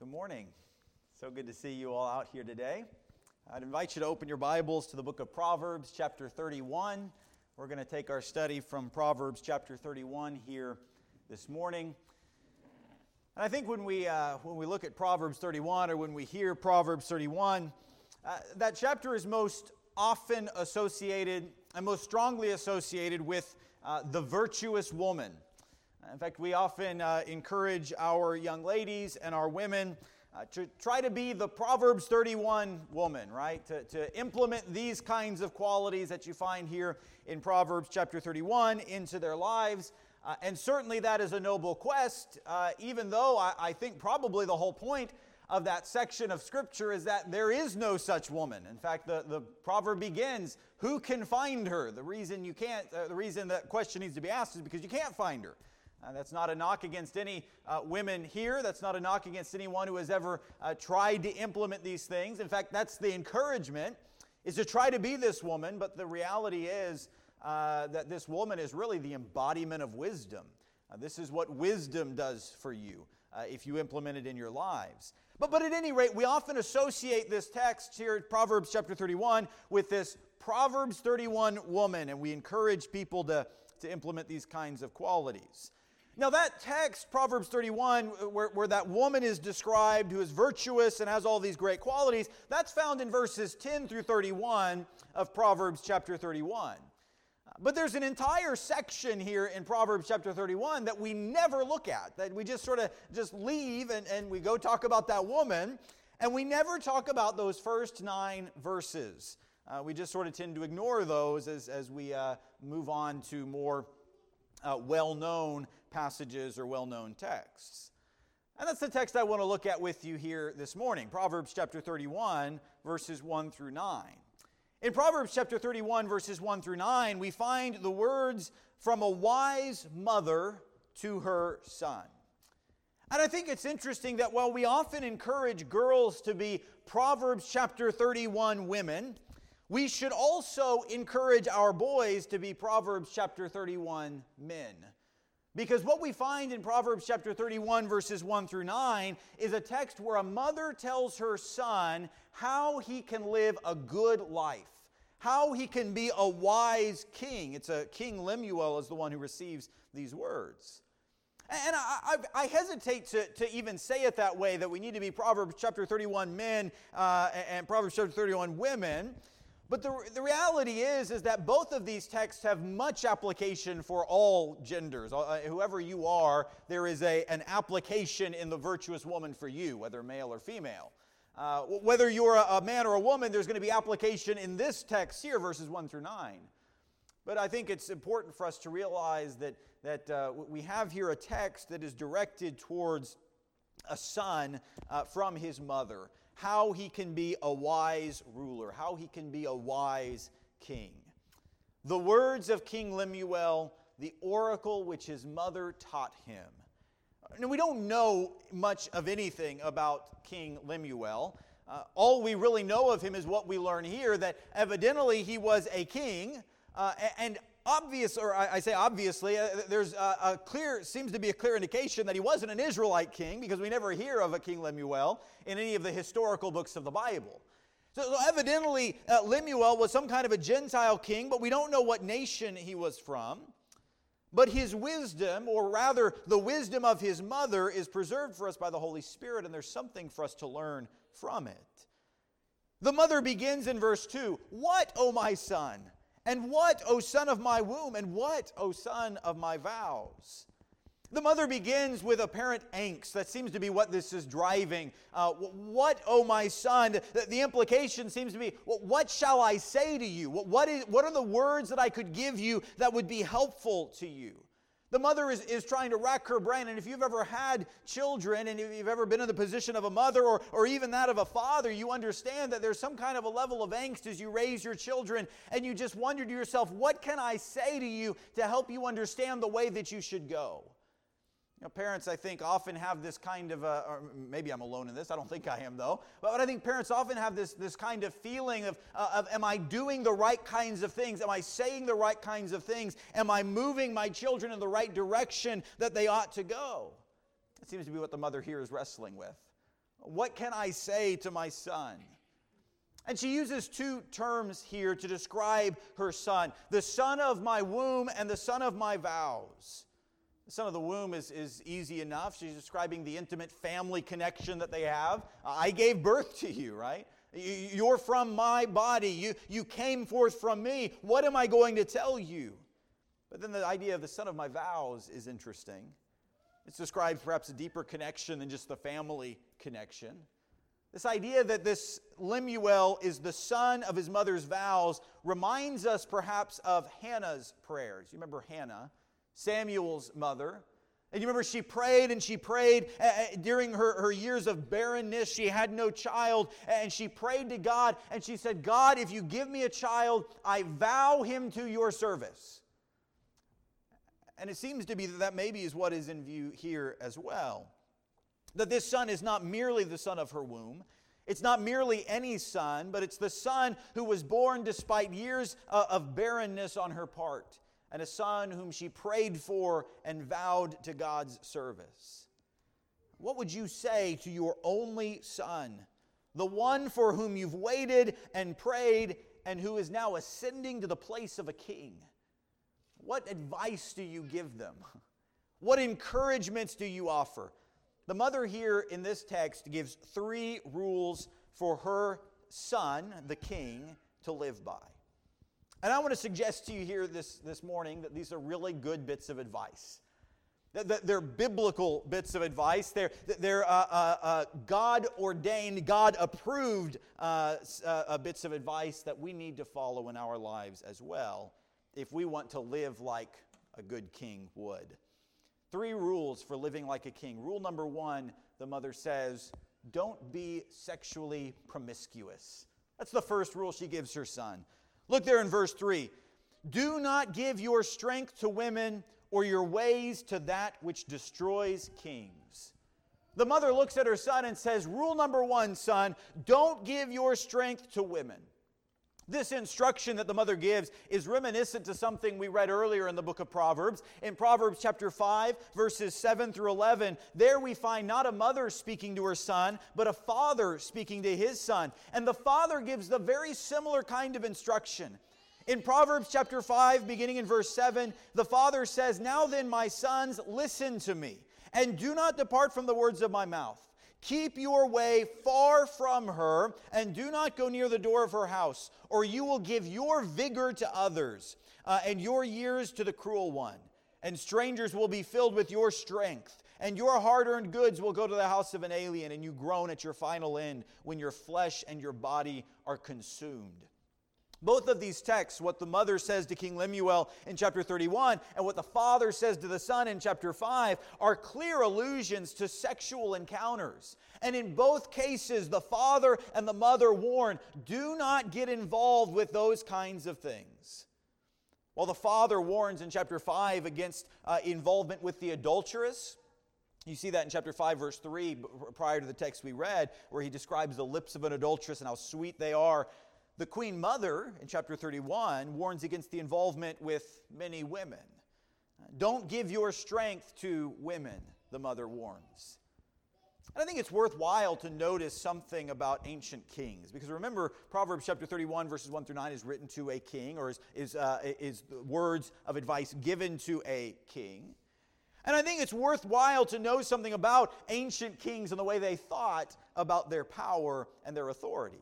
Good morning. So good to see you all out here today. I'd invite you to open your Bibles to the book of Proverbs, chapter 31. We're going to take our study from Proverbs, chapter 31 here this morning. And I think when we look at Proverbs 31, or when we hear Proverbs 31, that chapter is most often associated and most strongly associated with the virtuous woman. In fact, we often encourage our young ladies and our women to try to be the Proverbs 31 woman, right? To implement these kinds of qualities that you find here in Proverbs chapter 31 into their lives. And certainly that is a noble quest, even though I think probably the whole point of that section of Scripture is that there is no such woman. In fact, the proverb begins, who can find her? The reason that question needs to be asked is because you can't find her. That's not a knock against any women here. That's not a knock against anyone who has ever tried to implement these things. In fact, that's the encouragement, is to try to be this woman. But the reality is that this woman is really the embodiment of wisdom. This is what wisdom does for you if you implement it in your lives. But at any rate, we often associate this text here, Proverbs chapter 31, with this Proverbs 31 woman. And we encourage people to implement these kinds of qualities. Now that text, Proverbs 31, where that woman is described who is virtuous and has all these great qualities, that's found in verses 10 through 31 of Proverbs chapter 31. But there's an entire section here in Proverbs chapter 31 that we never look at, that we just leave and we go talk about that woman, and we never talk about those first 9 verses. We just sort of tend to ignore those as we move on to more well-known passages or well-known texts. And that's the text I want to look at with you here this morning, Proverbs chapter 31, verses 1 through 9. In Proverbs chapter 31, verses 1 through 9, we find the words from a wise mother to her son. And I think it's interesting that while we often encourage girls to be Proverbs chapter 31 women, we should also encourage our boys to be Proverbs chapter 31 men. Because what we find in Proverbs chapter 31 verses 1 through 9 is a text where a mother tells her son how he can live a good life, how he can be a wise king. It's King Lemuel is the one who receives these words. And I hesitate to even say it that way, that we need to be Proverbs chapter 31 men and Proverbs chapter 31 women. But the reality is that both of these texts have much application for all genders. Whoever you are, there is an application in the virtuous woman for you, whether male or female. Whether you're a man or a woman, there's going to be application in this text here, verses 1 through 9. But I think it's important for us to realize that we have here a text that is directed towards a son from his mother. How he can be a wise ruler, how he can be a wise king. The words of King Lemuel, the oracle which his mother taught him. Now, we don't know much of anything about King Lemuel. All we really know of him is what we learn here, that evidently he was a king, and obviously, there's seems to be a clear indication that he wasn't an Israelite king, because we never hear of a King Lemuel in any of the historical books of the Bible. So evidently, Lemuel was some kind of a Gentile king, but we don't know what nation he was from. But his wisdom, or rather the wisdom of his mother, is preserved for us by the Holy Spirit, and there's something for us to learn from it. The mother begins in verse 2, "What, O my son? And what, O son of my womb? And what, O son of my vows?" The mother begins with apparent angst. That seems to be what this is driving. What, O my son? The implication seems to be, what shall I say to you? What are the words that I could give you that would be helpful to you? The mother is trying to rack her brain, and if you've ever had children, and if you've ever been in the position of a mother or even that of a father, you understand that there's some kind of a level of angst as you raise your children, and you just wonder to yourself, what can I say to you to help you understand the way that you should go? You know, parents, I think, often have this kind of, or maybe I'm alone in this, I don't think I am though, but I think parents often have this kind of feeling of am I doing the right kinds of things? Am I saying the right kinds of things? Am I moving my children in the right direction that they ought to go? It seems to be what the mother here is wrestling with. What can I say to my son? And she uses two terms here to describe her son. The son of my womb and the son of my vows. The son of the womb is easy enough. She's describing the intimate family connection that they have. I gave birth to you, right? You're from my body. You came forth from me. What am I going to tell you? But then the idea of the son of my vows is interesting. It describes perhaps a deeper connection than just the family connection. This idea that this Lemuel is the son of his mother's vows reminds us perhaps of Hannah's prayers. You remember Hannah, Samuel's mother. And you remember she prayed and she prayed during her years of barrenness. She had no child. And she prayed to God and she said, God, if you give me a child, I vow him to your service. And it seems to be that maybe is what is in view here as well. That this son is not merely the son of her womb. It's not merely any son, but it's the son who was born despite years of barrenness on her part. And a son whom she prayed for and vowed to God's service. What would you say to your only son, the one for whom you've waited and prayed and who is now ascending to the place of a king? What advice do you give them? What encouragements do you offer? The mother here in this text gives 3 rules for her son, the king, to live by. And I want to suggest to you here this morning that these are really good bits of advice. They're biblical bits of advice. They're God-ordained, God-approved bits of advice that we need to follow in our lives as well if we want to live like a good king would. 3 rules for living like a king. Rule number 1, the mother says, don't be sexually promiscuous. That's the first rule she gives her son. Look there in verse 3. Do not give your strength to women or your ways to that which destroys kings. The mother looks at her son and says, rule number 1, son, don't give your strength to women. This instruction that the mother gives is reminiscent to something we read earlier in the book of Proverbs. In Proverbs chapter 5, verses 7 through 11, there we find not a mother speaking to her son, but a father speaking to his son. And the father gives the very similar kind of instruction. In Proverbs chapter 5, beginning in verse 7, the father says, now then, my sons, listen to me, and do not depart from the words of my mouth. Keep your way far from her, and do not go near the door of her house, or you will give your vigor to others, and your years to the cruel one. And strangers will be filled with your strength, and your hard-earned goods will go to the house of an alien, and you groan at your final end when your flesh and your body are consumed. Both of these texts, what the mother says to King Lemuel in chapter 31 and what the father says to the son in chapter 5, are clear allusions to sexual encounters. And in both cases, the father and the mother warn, do not get involved with those kinds of things. While the father warns in chapter 5 against involvement with the adulteress, you see that in chapter 5, verse 3, prior to the text we read, where he describes the lips of an adulteress and how sweet they are. The Queen Mother, in chapter 31, warns against the involvement with many women. Don't give your strength to women, the mother warns. And I think it's worthwhile to notice something about ancient kings. Because remember, Proverbs chapter 31, verses 1 through 9 is written to a king, or is words of advice given to a king. And I think it's worthwhile to know something about ancient kings and the way they thought about their power and their authority.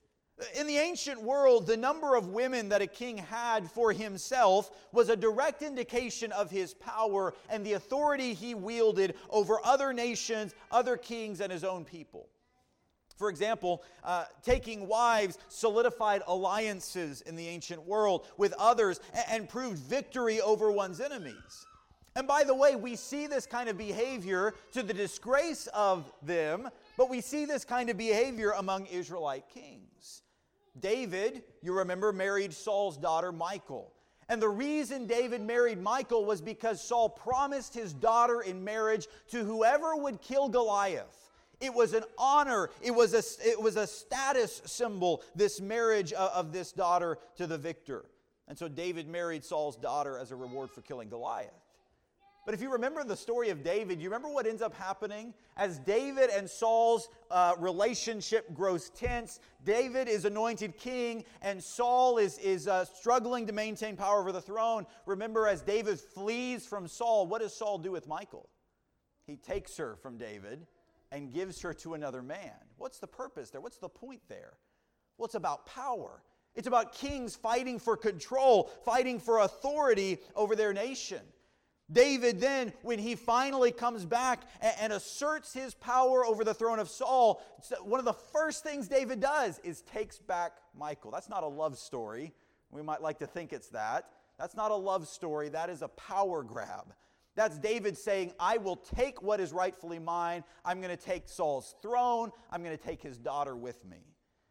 In the ancient world, the number of women that a king had for himself was a direct indication of his power and the authority he wielded over other nations, other kings, and his own people. For example, taking wives solidified alliances in the ancient world with others and proved victory over one's enemies. And by the way, we see this kind of behavior to the disgrace of them, but we see this kind of behavior among Israelite kings. David, you remember, married Saul's daughter, Michal. And the reason David married Michal was because Saul promised his daughter in marriage to whoever would kill Goliath. It was an honor. It was a status symbol, this marriage of this daughter to the victor. And so David married Saul's daughter as a reward for killing Goliath. But if you remember the story of David, you remember what ends up happening? As David and Saul's relationship grows tense, David is anointed king, and Saul is struggling to maintain power over the throne. Remember, as David flees from Saul, what does Saul do with Michal? He takes her from David and gives her to another man. What's the purpose there? What's the point there? Well, it's about power. It's about kings fighting for control, fighting for authority over their nation. David then, when he finally comes back and asserts his power over the throne of Saul, one of the first things David does is takes back Michal. That's not a love story. We might like to think it's that. That's not a love story. That is a power grab. That's David saying, I will take what is rightfully mine. I'm going to take Saul's throne. I'm going to take his daughter with me.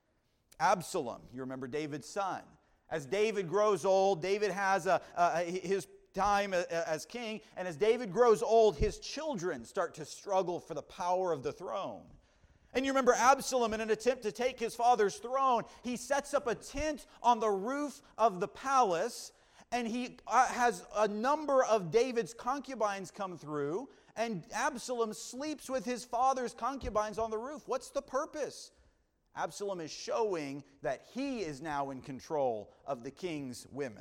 Absalom, you remember David's son. As David grows old, David has his time as king, and as David grows old, his children start to struggle for the power of the throne. And you remember Absalom, in an attempt to take his father's throne, he sets up a tent on the roof of the palace, and he has a number of David's concubines come through, and Absalom sleeps with his father's concubines on the roof. What's the purpose? Absalom is showing that he is now in control of the king's women.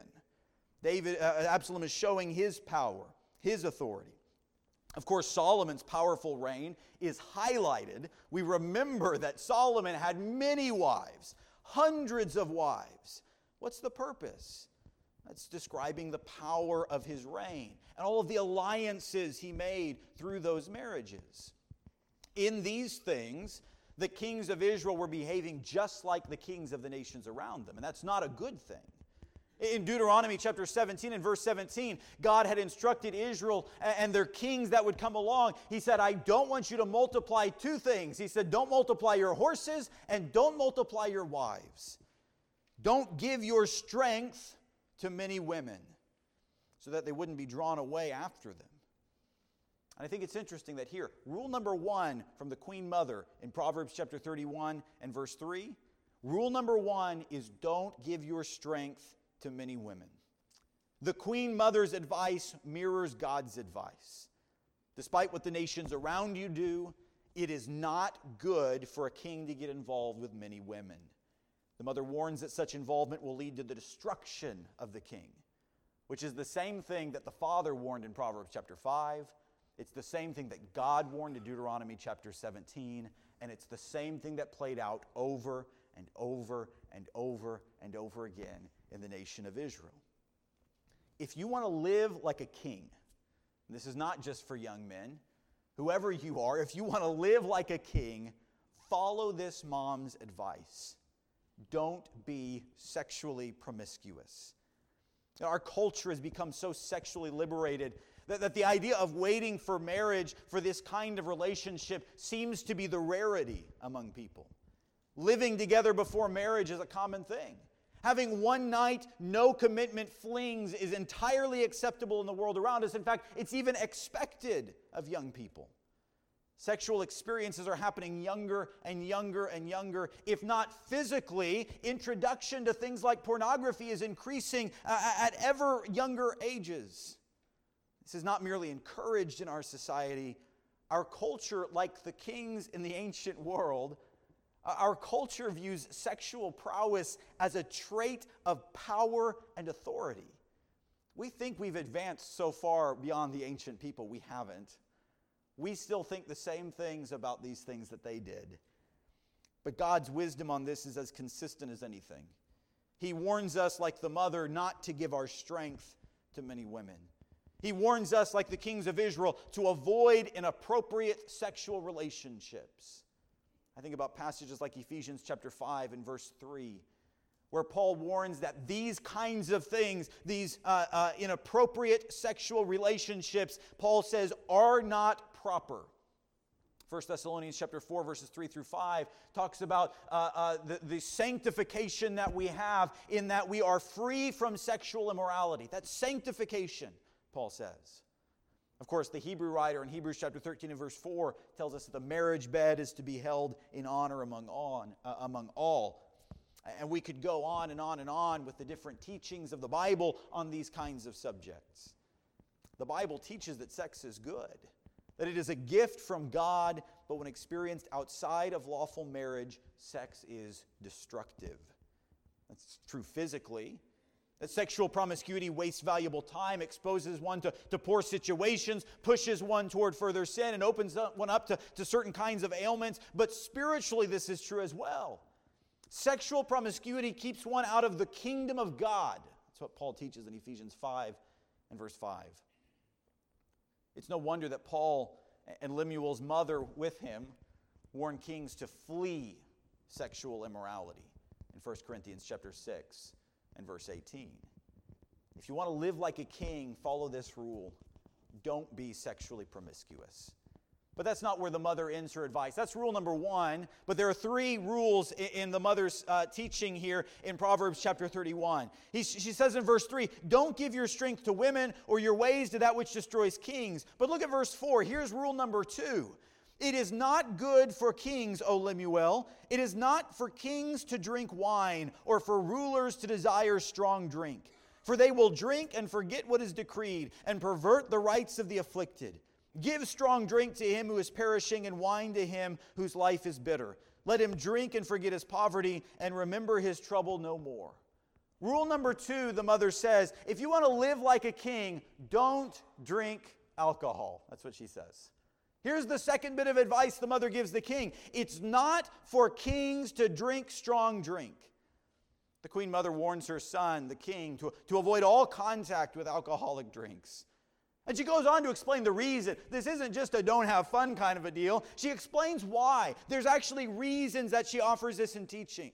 Absalom is showing his power, his authority. Of course, Solomon's powerful reign is highlighted. We remember that Solomon had many wives, hundreds of wives. What's the purpose? That's describing the power of his reign and all of the alliances he made through those marriages. In these things, the kings of Israel were behaving just like the kings of the nations around them, and that's not a good thing. In Deuteronomy chapter 17 and verse 17, God had instructed Israel and their kings that would come along. He said, I don't want you to multiply two things. He said, don't multiply your horses and don't multiply your wives. Don't give your strength to many women so that they wouldn't be drawn away after them. And I think it's interesting that here, rule number 1 from the Queen Mother in Proverbs chapter 31 and verse 3, rule number 1 is don't give your strength to many women. The Queen Mother's advice mirrors God's advice. Despite what the nations around you do, it is not good for a king to get involved with many women. The mother warns that such involvement will lead to the destruction of the king, which is the same thing that the father warned in Proverbs chapter 5. It's the same thing that God warned in Deuteronomy chapter 17, and it's the same thing that played out over and over and over and over again in the nation of Israel. If you want to live like a king, and this is not just for young men, whoever you are, if you want to live like a king, follow this mom's advice. Don't be sexually promiscuous. Our culture has become so sexually liberated that the idea of waiting for marriage for this kind of relationship seems to be the rarity among people. Living together before marriage is a common thing. Having one night, no commitment flings is entirely acceptable in the world around us. In fact, it's even expected of young people. Sexual experiences are happening younger and younger and younger. If not physically, introduction to things like pornography is increasing at ever younger ages. This is not merely encouraged in our society. Our culture, like the kings in the ancient world, our culture views sexual prowess as a trait of power and authority. We think we've advanced so far beyond the ancient people. We haven't. We still think the same things about these things that they did. But God's wisdom on this is as consistent as anything. He warns us, like the mother, not to give our strength to many women. He warns us, like the kings of Israel, to avoid inappropriate sexual relationships. I think about passages like Ephesians chapter 5 and verse 3, where Paul warns that these kinds of things, these inappropriate sexual relationships, Paul says, are not proper. 1 Thessalonians chapter 4, verses 3 through 5 talks about the sanctification that we have in that we are free from sexual immorality. That's sanctification, Paul says. Of course, the Hebrew writer in Hebrews chapter 13 and verse 4 tells us that the marriage bed is to be held in honor among all. And we could go on and on and on with the different teachings of the Bible on these kinds of subjects. The Bible teaches that sex is good, that it is a gift from God, but when experienced outside of lawful marriage, sex is destructive. That's true physically. That sexual promiscuity wastes valuable time, exposes one to poor situations, pushes one toward further sin, and opens one up to certain kinds of ailments. But spiritually, this is true as well. Sexual promiscuity keeps one out of the kingdom of God. That's what Paul teaches in Ephesians 5 and verse 5. It's no wonder that Paul and Lemuel's mother with him warn kings to flee sexual immorality in 1 Corinthians chapter 6 and verse 18. If you want to live like a king, follow this rule. Don't be sexually promiscuous. But that's not where the mother ends her advice. That's rule number 1. But there are 3 rules in the mother's teaching here in Proverbs chapter 31. She says in verse 3, don't give your strength to women or your ways to that which destroys kings. But look at verse 4. Here's rule number 2. It is not good for kings, O Lemuel. It is not for kings to drink wine or for rulers to desire strong drink. For they will drink and forget what is decreed and pervert the rights of the afflicted. Give strong drink to him who is perishing and wine to him whose life is bitter. Let him drink and forget his poverty and remember his trouble no more. Rule number 2, the mother says, if you want to live like a king, don't drink alcohol. That's what she says. Here's the second bit of advice the mother gives the king. It's not for kings to drink strong drink. The queen mother warns her son, the king, to avoid all contact with alcoholic drinks. And she goes on to explain the reason. This isn't just a don't have fun kind of a deal. She explains why. There's actually reasons that she offers this teaching.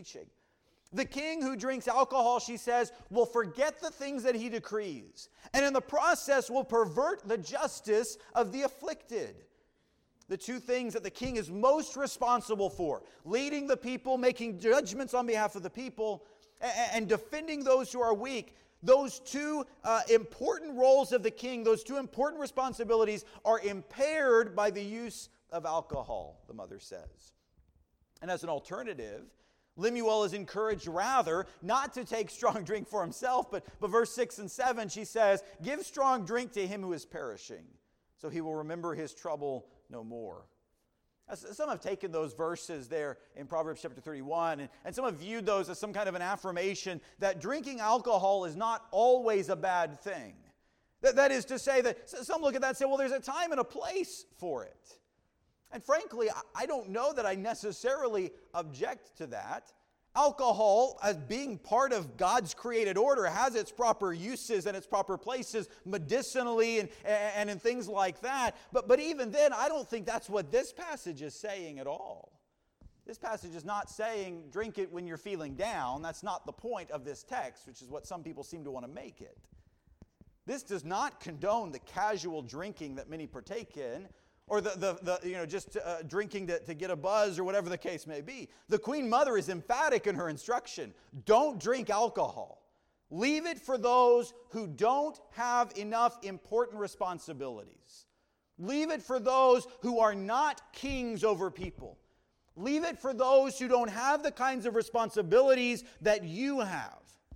The king who drinks alcohol, she says, will forget the things that he decrees, and in the process will pervert the justice of the afflicted. The 2 things that the king is most responsible for, leading the people, making judgments on behalf of the people, and defending those who are weak. Those 2 important roles of the king, those 2 important responsibilities are impaired by the use of alcohol, the mother says. And as an alternative, Lemuel is encouraged rather not to take strong drink for himself, but verse 6 and 7, she says, give strong drink to him who is perishing, so he will remember his trouble no more. Some have taken those verses there in Proverbs chapter 31, and some have viewed those as some kind of an affirmation that drinking alcohol is not always a bad thing. That is to say that some look at that and say, well, there's a time and a place for it. And frankly, I don't know that I necessarily object to that. Alcohol, as being part of God's created order, has its proper uses and its proper places medicinally and in things like that. But even then, I don't think that's what this passage is saying at all. This passage is not saying drink it when you're feeling down. That's not the point of this text, which is what some people seem to want to make it. This does not condone the casual drinking that many partake in, or just drinking to get a buzz or whatever the case may be. The Queen Mother is emphatic in her instruction. Don't drink alcohol. Leave it for those who don't have enough important responsibilities. Leave it for those who are not kings over people. Leave it for those who don't have the kinds of responsibilities that you have.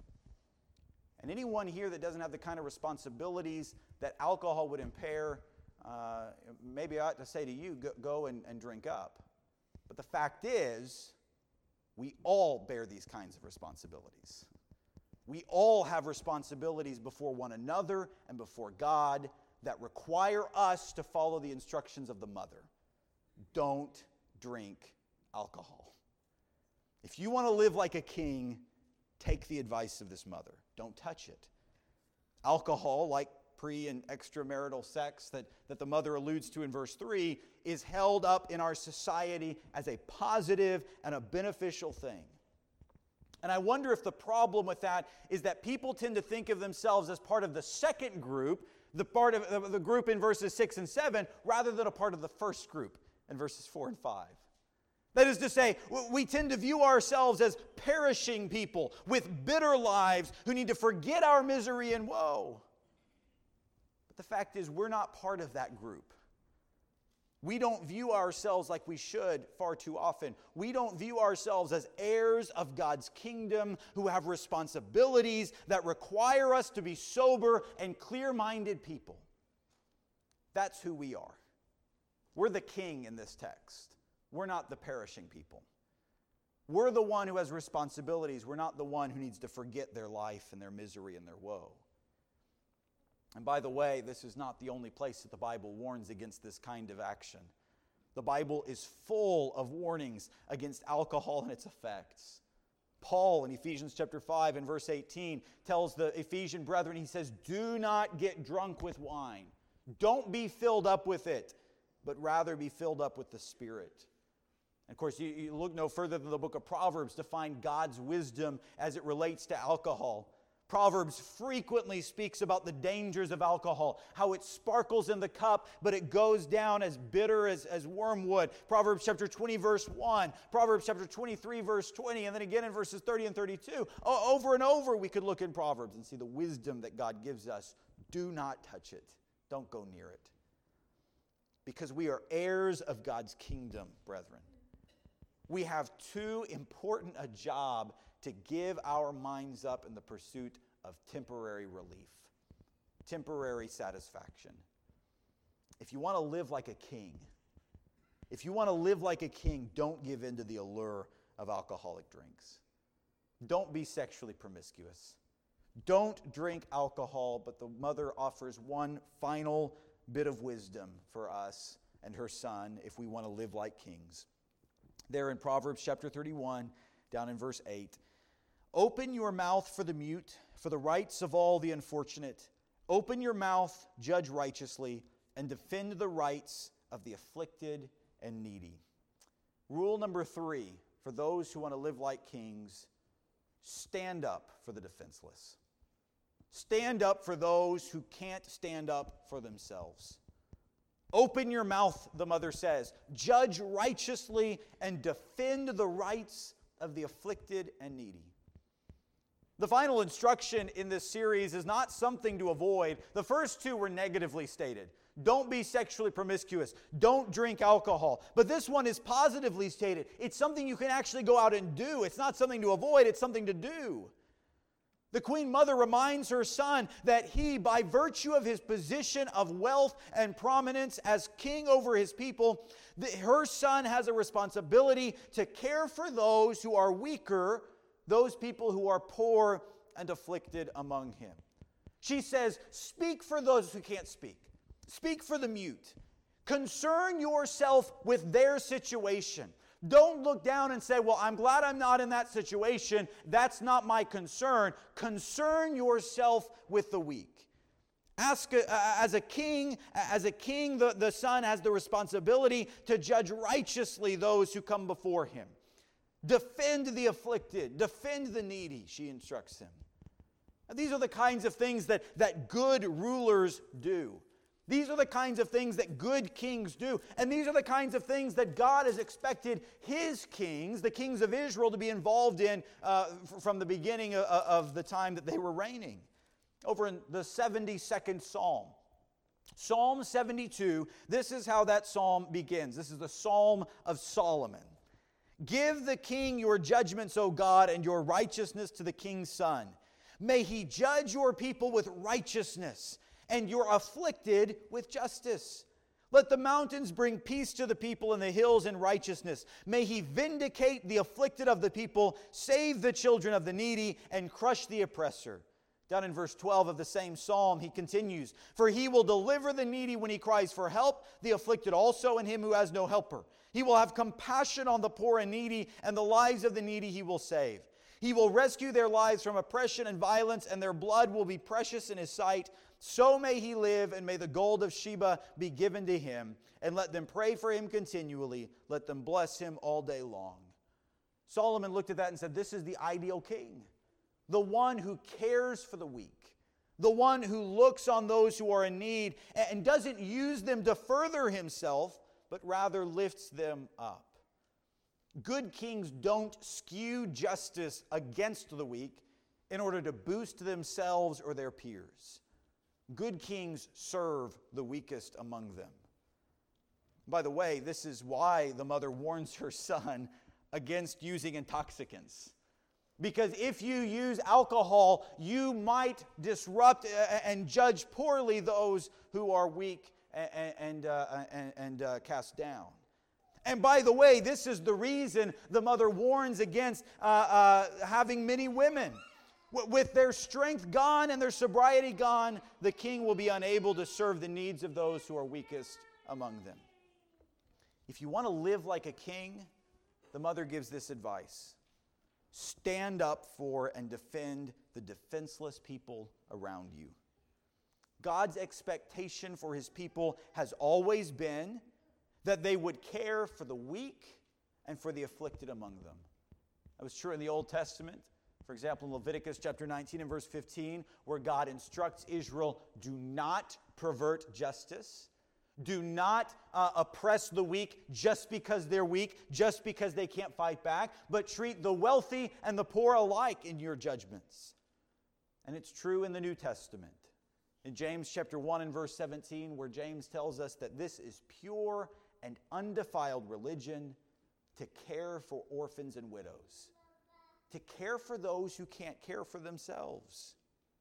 And anyone here that doesn't have the kind of responsibilities that alcohol would impair, maybe I ought to say to you, go and drink up. But the fact is, we all bear these kinds of responsibilities. We all have responsibilities before one another and before God that require us to follow the instructions of the mother. Don't drink alcohol. If you want to live like a king, take the advice of this mother. Don't touch it. Alcohol, like pre- and extramarital sex that the mother alludes to in verse 3, is held up in our society as a positive and a beneficial thing. And I wonder if the problem with that is that people tend to think of themselves as part of the second group, the part of the group in verses 6 and 7, rather than a part of the first group in verses 4 and 5. That is to say, we tend to view ourselves as perishing people with bitter lives who need to forget our misery and woe. But the fact is, we're not part of that group. We don't view ourselves like we should far too often. We don't view ourselves as heirs of God's kingdom who have responsibilities that require us to be sober and clear-minded people. That's who we are. We're the king in this text. We're not the perishing people. We're the one who has responsibilities. We're not the one who needs to forget their life and their misery and their woe. And by the way, this is not the only place that the Bible warns against this kind of action. The Bible is full of warnings against alcohol and its effects. Paul in Ephesians chapter 5 and verse 18 tells the Ephesian brethren, he says, "Do not get drunk with wine. Don't be filled up with it, but rather be filled up with the Spirit." And of course, you look no further than the book of Proverbs to find God's wisdom as it relates to alcohol. Proverbs frequently speaks about the dangers of alcohol, how it sparkles in the cup, but it goes down as bitter as wormwood. Proverbs chapter 20, verse 1, Proverbs chapter 23, verse 20, and then again in verses 30 and 32. Over and over we could look in Proverbs and see the wisdom that God gives us. Do not touch it. Don't go near it. Because we are heirs of God's kingdom, brethren. We have too important a job to give our minds up in the pursuit of temporary relief, temporary satisfaction. If you want to live like a king, don't give in to the allure of alcoholic drinks. Don't be sexually promiscuous. Don't drink alcohol, but the mother offers one final bit of wisdom for us and her son if we want to live like kings. There in Proverbs chapter 31, down in verse 8, "Open your mouth for the mute, for the rights of all the unfortunate. Open your mouth, judge righteously, and defend the rights of the afflicted and needy." Rule number 3, for those who want to live like kings, stand up for the defenseless. Stand up for those who can't stand up for themselves. Open your mouth, the mother says. Judge righteously and defend the rights of the afflicted and needy. The final instruction in this series is not something to avoid. The first two were negatively stated. Don't be sexually promiscuous. Don't drink alcohol. But this one is positively stated. It's something you can actually go out and do. It's not something to avoid. It's something to do. The Queen Mother reminds her son that he, by virtue of his position of wealth and prominence as king over his people, her son has a responsibility to care for those who are weaker, those people who are poor and afflicted among him. She says, speak for those who can't speak. Speak for the mute. Concern yourself with their situation. Don't look down and say, well, I'm glad I'm not in that situation. That's not my concern. Concern yourself with the weak. As a king, the son has the responsibility to judge righteously those who come before him. Defend the afflicted. Defend the needy, she instructs him. Now, these are the kinds of things that good rulers do. These are the kinds of things that good kings do. And these are the kinds of things that God has expected His kings, the kings of Israel, to be involved in from the beginning of the time that they were reigning. Over in the 72nd Psalm. Psalm 72, this is how that psalm begins. This is the Psalm of Solomon. "Give the king your judgments, O God, and your righteousness to the king's son. May he judge your people with righteousness, and your afflicted with justice. Let the mountains bring peace to the people and the hills in righteousness. May he vindicate the afflicted of the people, save the children of the needy, and crush the oppressor." Down in verse 12 of the same psalm, he continues, "For he will deliver the needy when he cries for help, the afflicted also, and him who has no helper. He will have compassion on the poor and needy, and the lives of the needy he will save. He will rescue their lives from oppression and violence, and their blood will be precious in his sight. So may he live, and may the gold of Sheba be given to him. And let them pray for him continually. Let them bless him all day long." Solomon looked at that and said, this is the ideal king. The one who cares for the weak. The one who looks on those who are in need and doesn't use them to further himself, but rather lifts them up. Good kings don't skew justice against the weak in order to boost themselves or their peers. Good kings serve the weakest among them. By the way, this is why the mother warns her son against using intoxicants. Because if you use alcohol, you might disrupt and judge poorly those who are weak and cast down. And by the way, this is the reason the mother warns against having many women. With their strength gone and their sobriety gone, the king will be unable to serve the needs of those who are weakest among them. If you want to live like a king, the mother gives this advice. Stand up for and defend the defenseless people around you. God's expectation for His people has always been that they would care for the weak and for the afflicted among them. That was true in the Old Testament. For example, in Leviticus chapter 19 and verse 15, where God instructs Israel, do not pervert justice. Do not oppress the weak just because they're weak, just because they can't fight back, but treat the wealthy and the poor alike in your judgments. And it's true in the New Testament. In James chapter 1 and verse 17, where James tells us that this is pure and undefiled religion, to care for orphans and widows, to care for those who can't care for themselves.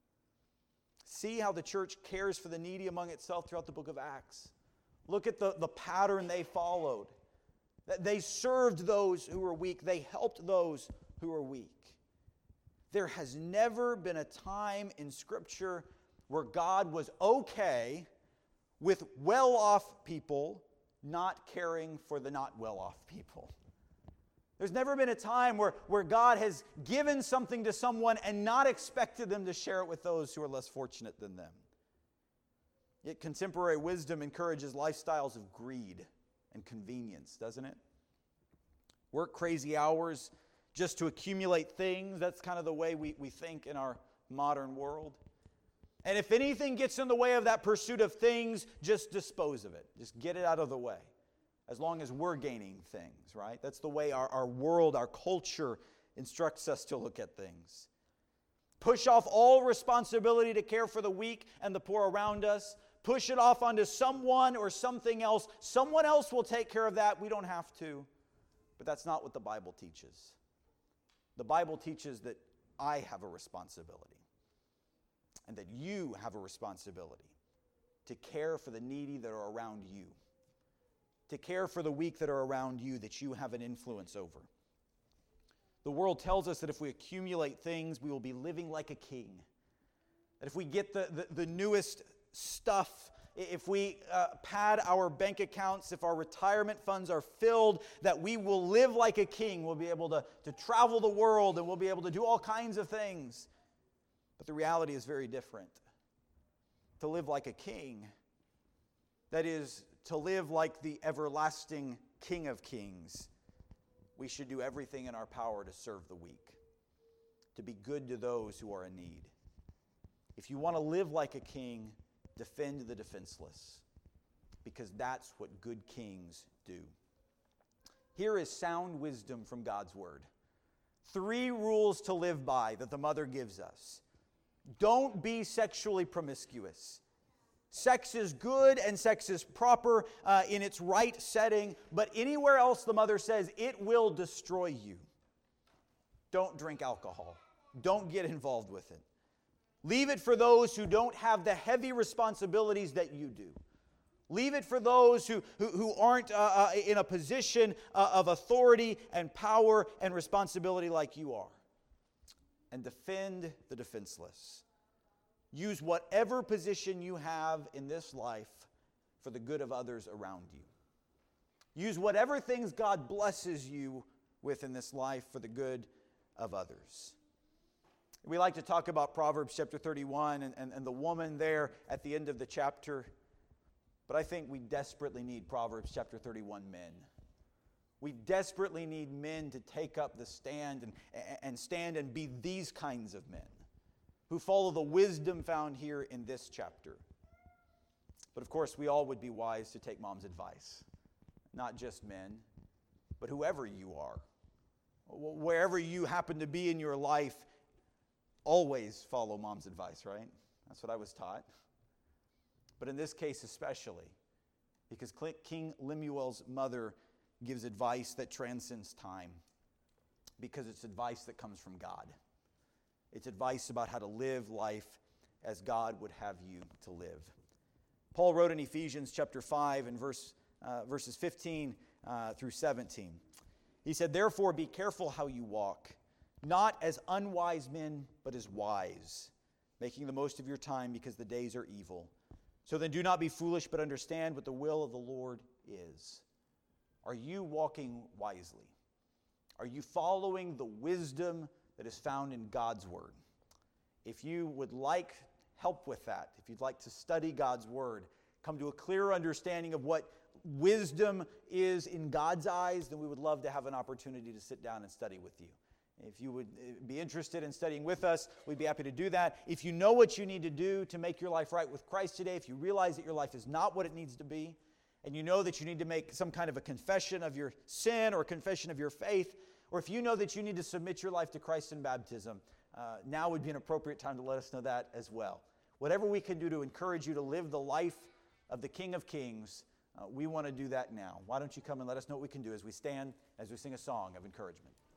See how the church cares for the needy among itself throughout the book of Acts. Look at the pattern they followed. They served those who were weak. They helped those who were weak. There has never been a time in Scripture where God was okay with well-off people not caring for the not well-off people. There's never been a time where God has given something to someone and not expected them to share it with those who are less fortunate than them. Yet contemporary wisdom encourages lifestyles of greed and convenience, doesn't it? Work crazy hours just to accumulate things. That's kind of the way we think in our modern world. And if anything gets in the way of that pursuit of things, just dispose of it. Just get it out of the way. As long as we're gaining things, right? That's the way our world, our culture instructs us to look at things. Push off all responsibility to care for the weak and the poor around us. Push it off onto someone or something else. Someone else will take care of that. We don't have to. But that's not what the Bible teaches. The Bible teaches that I have a responsibility and that you have a responsibility to care for the needy that are around you, to care for the weak that are around you that you have an influence over. The world tells us that if we accumulate things, we will be living like a king. That if we get the newest stuff, if we pad our bank accounts, if our retirement funds are filled, that we will live like a king. We'll be able to travel the world and we'll be able to do all kinds of things. But the reality is very different. To live like a king, that is, to live like the everlasting King of Kings, we should do everything in our power to serve the weak, to be good to those who are in need. If you want to live like a king, defend the defenseless, because that's what good kings do. Here is sound wisdom from God's Word. 3 rules to live by that the mother gives us. Don't be sexually promiscuous. Sex is good and sex is proper in its right setting, but anywhere else, the mother says, it will destroy you. Don't drink alcohol. Don't get involved with it. Leave it for those who don't have the heavy responsibilities that you do. Leave it for those who aren't in a position of authority and power and responsibility like you are. And defend the defenseless. Use whatever position you have in this life for the good of others around you. Use whatever things God blesses you with in this life for the good of others. We like to talk about Proverbs chapter 31 and the woman there at the end of the chapter. But I think we desperately need Proverbs chapter 31 men. We desperately need men to take up the stand and stand and be these kinds of men who follow the wisdom found here in this chapter. But of course, we all would be wise to take mom's advice. Not just men, but whoever you are. Wherever you happen to be in your life, always follow mom's advice, right? That's what I was taught. But in this case especially, because King Lemuel's mother gives advice that transcends time, because it's advice that comes from God. It's advice about how to live life as God would have you to live. Paul wrote in Ephesians chapter 5 and verses 15 through 17. He said, "Therefore be careful how you walk, not as unwise men, but as wise, making the most of your time because the days are evil. So then do not be foolish, but understand what the will of the Lord is." Are you walking wisely? Are you following the wisdom that is found in God's Word? If you would like help with that, if you'd like to study God's Word, come to a clearer understanding of what wisdom is in God's eyes, then we would love to have an opportunity to sit down and study with you. If you would be interested in studying with us, we'd be happy to do that. If you know what you need to do to make your life right with Christ today, if you realize that your life is not what it needs to be, and you know that you need to make some kind of a confession of your sin or a confession of your faith, or if you know that you need to submit your life to Christ in baptism, now would be an appropriate time to let us know that as well. Whatever we can do to encourage you to live the life of the King of Kings, we want to do that now. Why don't you come and let us know what we can do as we stand, as we sing a song of encouragement.